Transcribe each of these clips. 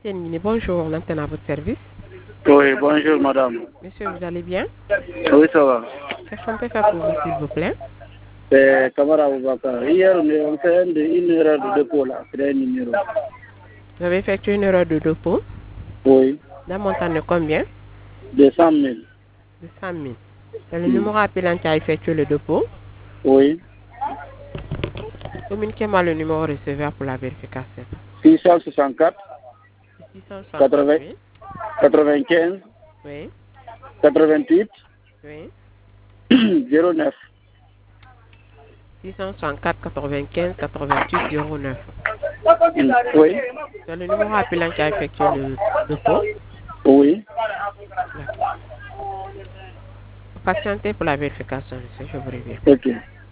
Bonjour, on est à votre service. Oui, bonjour madame. Monsieur, vous allez bien? Oui, ça va. Qu'est-ce qu'on peut faire pour vous, s'il vous plaît? C'est Kamara Aboubakar. Hier, on fait une erreur de dépôt là, c'est un numéro. Vous avez effectué une erreur de dépôt. Oui, D'un montant de combien? de 100 000. De 100 000. C'est le numéro appelant qui a effectué le dépôt. Oui, Communiquez-moi le numéro receveur pour la vérification. 664 660, 80, oui. 95 Oui, 88 oui. 09. 664 95 88 09. Oui, C'est le numéro appelant qui a effectué le dépôt. oui. D'accord. Patientez pour la vérification, monsieur, je vous reviens. Ok.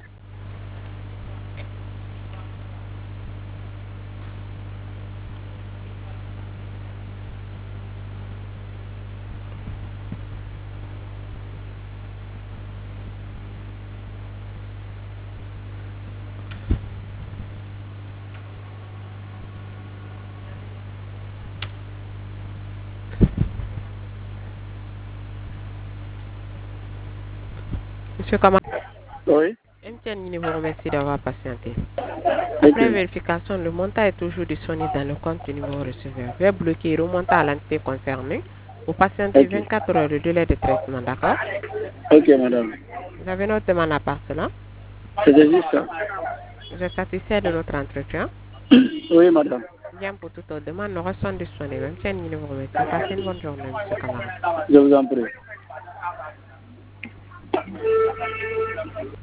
Monsieur Kamara, Oui, MTN vous remercie d'avoir patienté. ok. Après vérification, le montant est toujours disponible dans le compte du numéro receveur. Veuillez bloquer et remonter à l'entité concernée pour patienter Ok. 24 heures de délai de traitement, d'accord? Ok madame. Vous avez notre demande à part cela. C'était juste ça. Vous êtes satisfait de notre entretien? Oui madame. Bien, pour toute autre demande, nous restons disponibles. MTN vous remercie. Passez une bonne journée, monsieur Kamara. Je vous en prie.